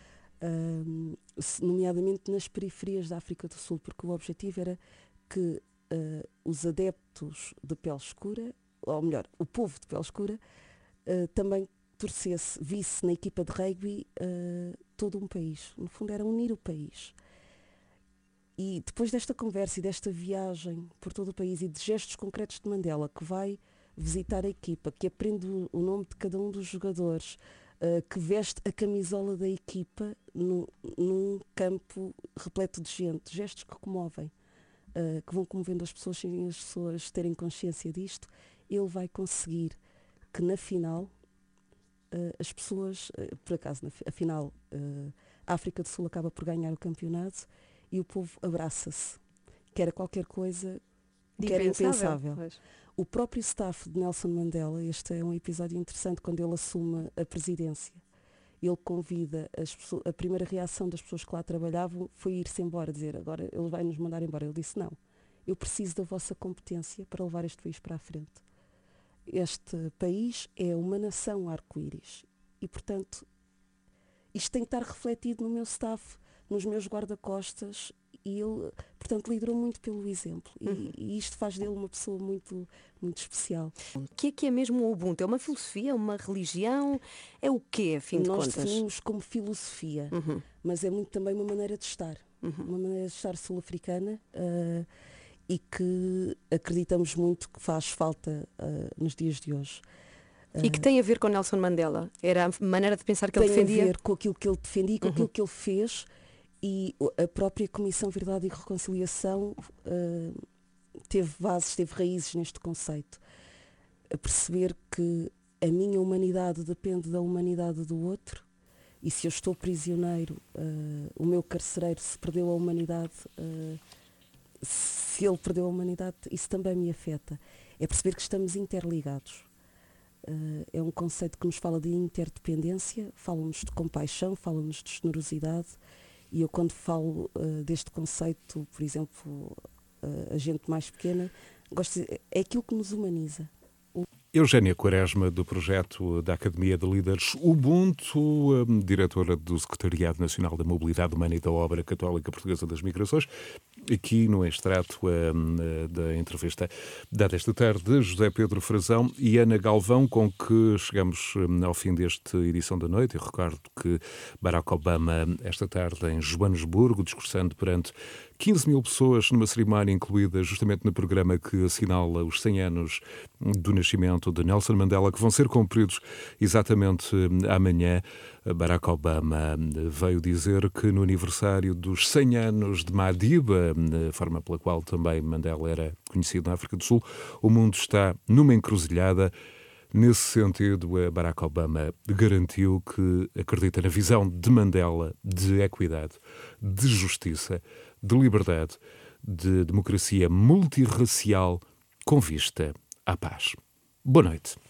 uh, nomeadamente nas periferias da África do Sul, porque o objetivo era que uh, os adeptos de pele escura, ou melhor, o povo de pele escura, Uh, também torcesse, visse na equipa de rugby uh, todo um país. No fundo era unir o país. E depois desta conversa e desta viagem por todo o país e de gestos concretos de Mandela, que vai visitar a equipa, que aprende o, o nome de cada um dos jogadores, uh, que veste a camisola da equipa no, num campo repleto de gente, gestos que comovem, uh, que vão comovendo as pessoas sem as pessoas terem consciência disto, ele vai conseguir que na final uh, as pessoas, uh, por acaso, na, afinal, uh, a África do Sul acaba por ganhar o campeonato e o povo abraça-se, que era qualquer coisa que era impensável. Pois. O próprio staff de Nelson Mandela, este é um episódio interessante, quando ele assume a presidência, ele convida as pessoas, a primeira reação das pessoas que lá trabalhavam foi ir-se embora, dizer, agora ele vai nos mandar embora. Ele disse, não, eu preciso da vossa competência para levar este país para a frente. Este país é uma nação arco-íris e, portanto, isto tem que estar refletido no meu staff, nos meus guarda-costas, e ele, portanto, liderou muito pelo exemplo. E, uhum. e isto faz dele uma pessoa muito, muito especial. O que é que é mesmo o Ubuntu? É uma filosofia, uma religião? É o quê, a fim de Nós contas? Nós definimos como filosofia, uhum. mas é muito também uma maneira de estar. Uhum. Uma maneira de estar sul-africana uh, e que acreditamos muito que faz falta uh, nos dias de hoje. E que tem a ver com Nelson Mandela? Era a maneira de pensar que tem ele defendia? Tem a ver com aquilo que ele defendia, com uhum. aquilo que ele fez. E a própria Comissão Verdade e Reconciliação uh, teve bases, teve raízes neste conceito. A perceber que a minha humanidade depende da humanidade do outro, e se eu estou prisioneiro, uh, o meu carcereiro se perdeu a humanidade, uh, se ele perdeu a humanidade, isso também me afeta. É perceber que estamos interligados. Uh, é um conceito que nos fala de interdependência, fala-nos de compaixão, fala-nos de generosidade. E eu, quando falo uh, deste conceito, por exemplo, uh, a gente mais pequena, gosto de, é aquilo que nos humaniza. Eugénia Quaresma, do projeto da Academia de Líderes Ubuntu, um, diretora do Secretariado Nacional da Mobilidade Humana e da Obra Católica Portuguesa das Migrações, aqui no extrato um, da entrevista dada esta tarde de José Pedro Frazão e Ana Galvão, com que chegamos um, ao fim desta edição da noite. Eu recordo que Barack Obama, esta tarde em Joanesburgo, discursando perante quinze mil pessoas numa cerimónia incluída justamente no programa que assinala os cem anos do nascimento de Nelson Mandela, que vão ser cumpridos exatamente amanhã. Barack Obama veio dizer que no aniversário dos cem anos de Madiba, a forma pela qual também Mandela era conhecido na África do Sul, o mundo está numa encruzilhada. Nesse sentido, Barack Obama garantiu que acredita na visão de Mandela de equidade, de justiça, de liberdade, de democracia multirracial com vista à paz. Boa noite.